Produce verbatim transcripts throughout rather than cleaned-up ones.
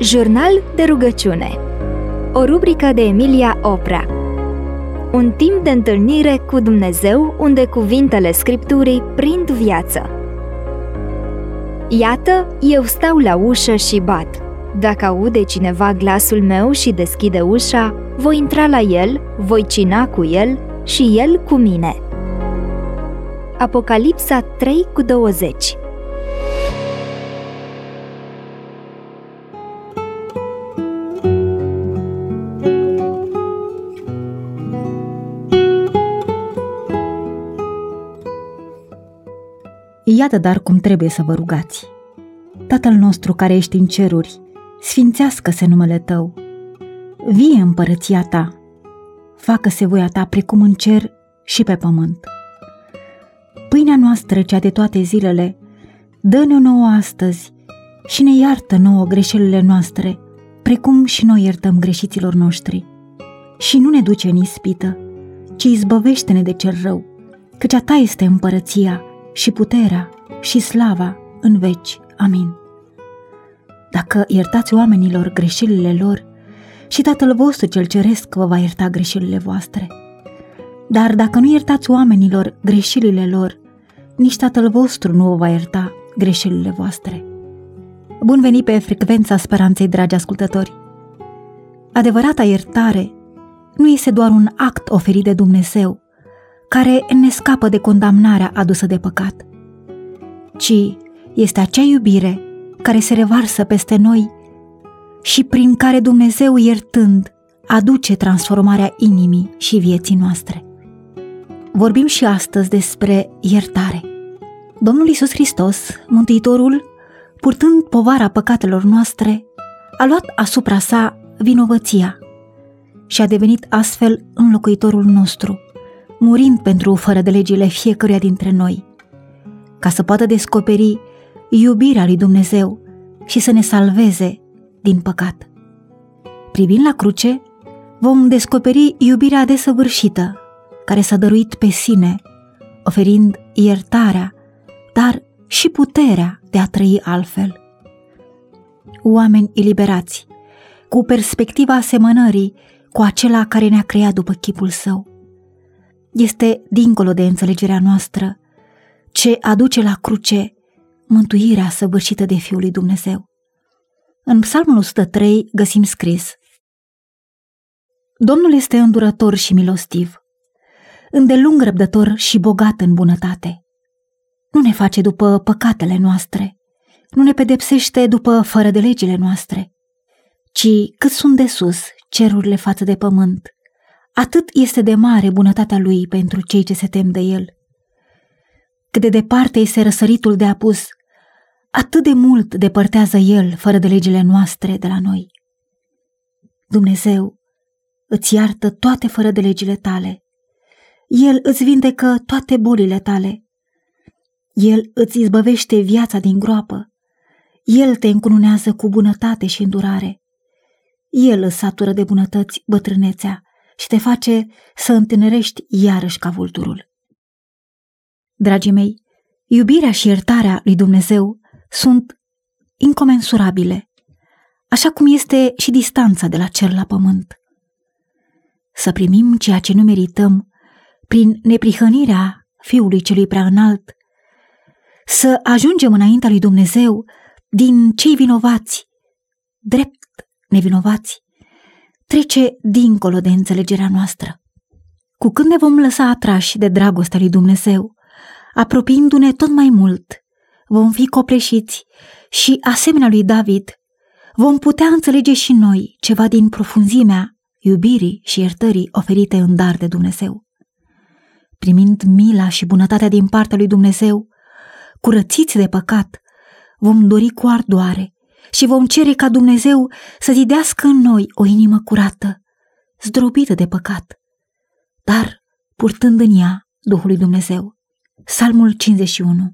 Jurnal de rugăciune. O rubrică de Emilia Oprea. Un timp de întâlnire cu Dumnezeu unde cuvintele Scripturii prind viață. Iată, eu stau la ușă și bat. Dacă aude cineva glasul meu și deschide ușa, voi intra la el, voi cina cu el și el cu mine. Apocalipsa trei cu douăzeci. Iată dar cum trebuie să vă rugați. Tatăl nostru care ești în ceruri, sfințească-se numele Tău. Vie împărăția Ta, facă-se voia Ta precum în cer și pe pământ. Pâinea noastră, cea de toate zilele, dă-ne-o nouă astăzi și ne iartă nouă greșelile noastre, precum și noi iertăm greșiților noștri. Și nu ne duce în ispită, ci izbăvește-ne de cel rău, căci a Ta este împărăția și puterea și slava în veci. Amin. Dacă iertați oamenilor greșelile lor, și Tatăl vostru cel ceresc vă va ierta greșelile voastre. Dar dacă nu iertați oamenilor greșelile lor, nici Tatăl vostru nu vă va ierta greșelile voastre. Bun venit pe frecvența speranței, dragi ascultători! Adevărata iertare nu este doar un act oferit de Dumnezeu, care ne scapă de condamnarea adusă de păcat, ci este acea iubire care se revarsă peste noi și prin care Dumnezeu, iertând, aduce transformarea inimii și vieții noastre. Vorbim și astăzi despre iertare. Domnul Iisus Hristos, Mântuitorul, purtând povara păcatelor noastre, a luat asupra sa vinovăția și a devenit astfel înlocuitorul nostru, murind pentru fără de legile fiecăruia dintre noi, ca să poată descoperi iubirea lui Dumnezeu și să ne salveze din păcat. Privind la cruce, vom descoperi iubirea desăvârșită, care s-a dăruit pe sine, oferind iertarea, dar și puterea de a trăi altfel. Oameni eliberați, cu perspectiva asemănării cu acela care ne-a creat după chipul Său. Este dincolo de înțelegerea noastră ce aduce la cruce mântuirea săvârșită de Fiul lui Dumnezeu. În Psalmul o sută trei găsim scris: Domnul este îndurător și milostiv, îndelung răbdător și bogat în bunătate. Nu ne face după păcatele noastre, nu ne pedepsește după fără de legile noastre, ci cât sunt de sus cerurile față de pământ, atât este de mare bunătatea Lui pentru cei ce se tem de El. Cât de departe este răsăritul de apus, atât de mult depărtează El fără de legile noastre de la noi. Dumnezeu îți iartă toate fără de legile tale. El îți vindecă toate bolile tale. El îți izbăvește viața din groapă. El te încununează cu bunătate și îndurare. El îți satură de bunătăți bătrânețea și te face să întinerești iarăși ca vulturul. Dragii mei, iubirea și iertarea lui Dumnezeu sunt incomensurabile, așa cum este și distanța de la cer la pământ. Să primim ceea ce nu merităm prin neprihănirea Fiului Celui Preaînalt, să ajungem înaintea lui Dumnezeu din cei vinovați, drept nevinovați, trece dincolo de înțelegerea noastră. Cu cât ne vom lăsa atrași de dragostea lui Dumnezeu, apropiindu-ne tot mai mult, vom fi copleșiți și, asemenea lui David, vom putea înțelege și noi ceva din profunzimea iubirii și iertării oferite în dar de Dumnezeu. Primind mila și bunătatea din partea lui Dumnezeu, curățiți de păcat, vom dori cu ardoare și vom cere ca Dumnezeu să zidească în noi o inimă curată, zdrobită de păcat, dar purtând în ea Duhul lui Dumnezeu. Psalmul cincizeci și unu.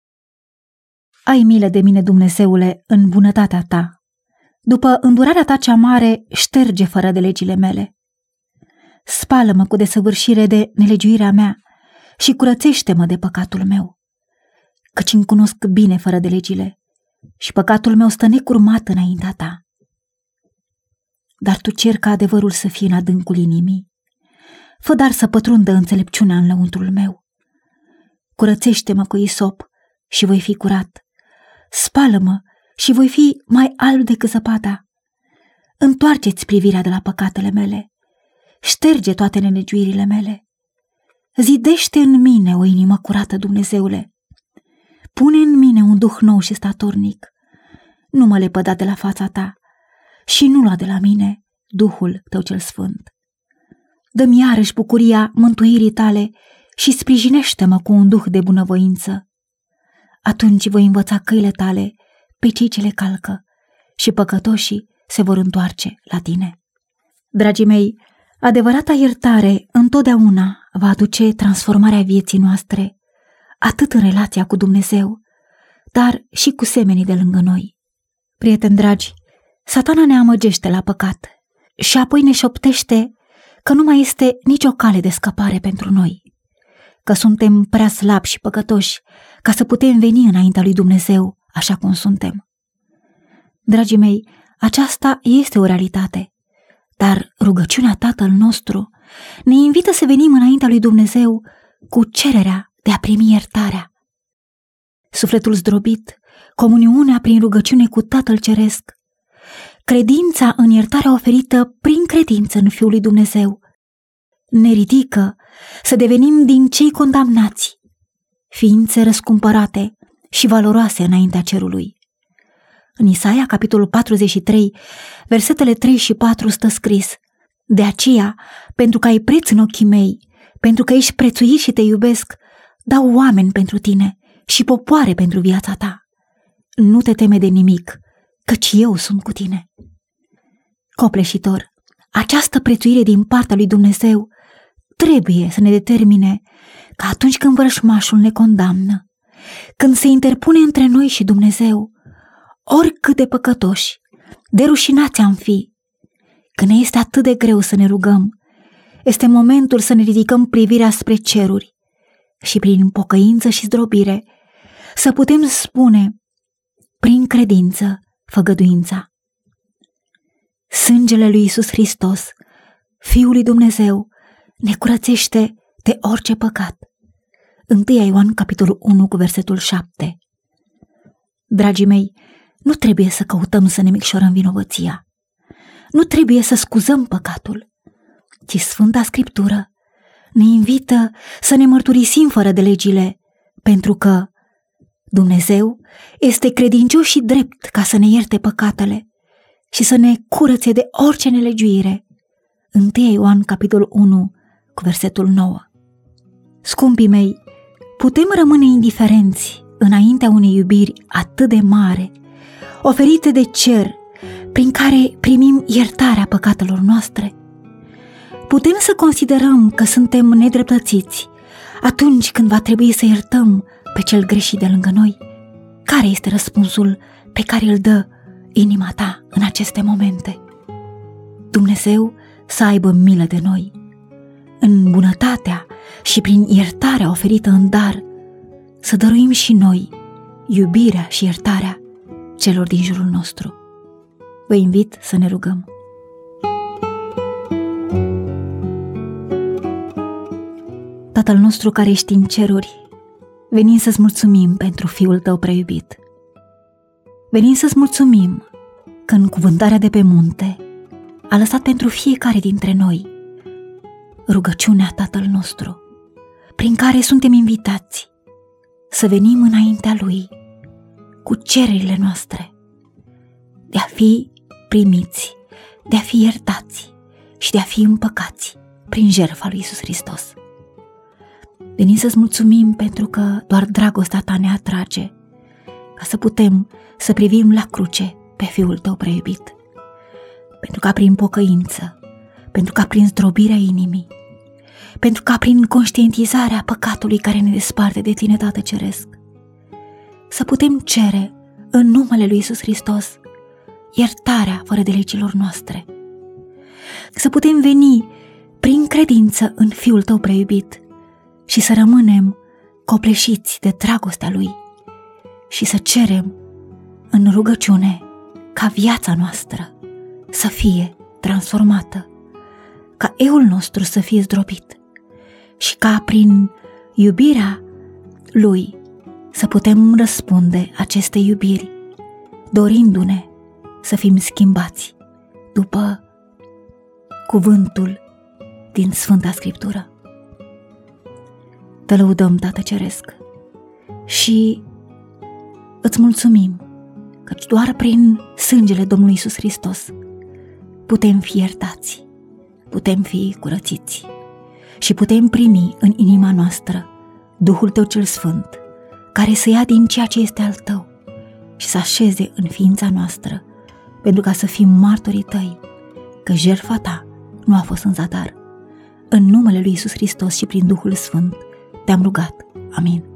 Ai milă de mine, Dumnezeule, în bunătatea Ta. După îndurarea Ta cea mare, șterge fără de legile mele. Spală-mă cu desăvârșire de nelegiuirea mea și curățește-mă de păcatul meu, căci îmi cunosc bine fără de legile și păcatul meu stă necurmat înaintea Ta. dar tu cer ca adevărul să fie în adâncul inimii. Fă dar să pătrundă înțelepciunea în lăuntrul meu. Curățește-mă cu isop și voi fi curat. Spală-mă și voi fi mai alb decât zăpada. Întoarceți privirea de la păcatele mele. Șterge toate nelegiuirile mele. Zidește în mine o inimă curată, Dumnezeule. Pune în mine un duh nou și statornic. Nu mă lepăda de la fața ta și nu lua de la mine Duhul tău cel sfânt. Dă-mi iarăși bucuria mântuirii tale și sprijinește-mă cu un duh de bunăvoință. Atunci voi învăța căile tale pe cei ce le calcă și păcătoșii se vor întoarce la tine. Dragii mei, adevărata iertare întotdeauna va aduce transformarea vieții noastre, atât în relația cu Dumnezeu, dar și cu semenii de lângă noi. Prieteni dragi, Satana ne amăgește la păcat și apoi ne șoptește că nu mai este nicio cale de scăpare pentru noi, că suntem prea slabi și păcătoși ca să putem veni înaintea lui Dumnezeu așa cum suntem. Dragii mei, aceasta este o realitate, dar rugăciunea Tatăl nostru ne invită să venim înaintea lui Dumnezeu cu cererea de a primi iertarea. Sufletul zdrobit, comuniunea prin rugăciune cu Tatăl Ceresc, credința în iertarea oferită prin credință în Fiul lui Dumnezeu, ne ridică să devenim din cei condamnați, ființe răscumpărate și valoroase înaintea cerului. În Isaia, capitolul patruzeci și trei, versetele trei și patru stă scris: De aceea, pentru că ai preț în ochii mei, pentru că ești prețuit și te iubesc, dau oameni pentru tine și popoare pentru viața ta. Nu te teme de nimic, căci eu sunt cu tine. Copleșitor, această prețuire din partea lui Dumnezeu trebuie să ne determine că atunci când vrăjmașul ne condamnă, când se interpune între noi și Dumnezeu, oricât de păcătoși, de rușinați am fi, când ne este atât de greu să ne rugăm, este momentul să ne ridicăm privirea spre ceruri și prin pocăință și zdrobire să putem spune prin credință făgăduința. Sângele lui Iisus Hristos, Fiul lui Dumnezeu, ne curățește de orice păcat. întâi Ioan, capitolul unu, cu versetul șapte. Dragii mei, nu trebuie să căutăm să ne micșorăm vinovăția. Nu trebuie să scuzăm păcatul, ci Sfânta Scriptură ne invită să ne mărturisim fără de legile, pentru că Dumnezeu este credincios și drept ca să ne ierte păcatele și să ne curățe de orice nelegiuire. întâi Ioan, capitolul unu, cu versetul nouă. Scumpii mei, putem rămâne indiferenți înaintea unei iubiri atât de mare, oferite de cer, prin care primim iertarea păcatelor noastre? Putem să considerăm că suntem nedreptățiți atunci când va trebui să iertăm pe cel greșit de lângă noi? Care este răspunsul pe care îl dă inima ta în aceste momente? Dumnezeu să aibă milă de noi. În bunătatea și prin iertarea oferită în dar, să dăruim și noi iubirea și iertarea celor din jurul nostru. Vă invit să ne rugăm. Tatăl nostru care ești în ceruri, venim să-ți mulțumim pentru Fiul tău preiubit. Venim să-ți mulțumim că în cuvântarea de pe munte a lăsat pentru fiecare dintre noi rugăciunea Tatăl nostru, prin care suntem invitați să venim înaintea Lui cu cererile noastre de a fi primiți, de a fi iertați și de a fi împăcați prin jertfa lui Iisus Hristos. Venim să-ți mulțumim pentru că doar dragostea ta ne atrage, ca să putem să privim la cruce pe Fiul tău preiubit, pentru ca prin pocăință, pentru ca prin zdrobirea inimii, pentru ca prin conștientizarea păcatului care ne desparte de tine, Tată Ceresc, să putem cere în numele lui Iisus Hristos iertarea fără de legilor noastre, să putem veni prin credință în Fiul tău preiubit și să rămânem copleșiți de dragostea Lui și să cerem în rugăciune ca viața noastră să fie transformată, ca eul nostru să fie zdrobit și ca prin iubirea Lui să putem răspunde acestei iubiri, dorindu-ne să fim schimbați după cuvântul din Sfânta Scriptură. Te lăudăm, Tată Ceresc, și îți mulțumim căci doar prin sângele Domnului Iisus Hristos putem fi iertați, putem fi curățiți și putem primi în inima noastră Duhul Tău cel Sfânt, care să ia din ceea ce este al Tău și să așeze în ființa noastră, pentru ca să fim martorii Tăi că jertfa Ta nu a fost în zadar. În numele lui Iisus Hristos și prin Duhul Sfânt te-am rugat. Amin.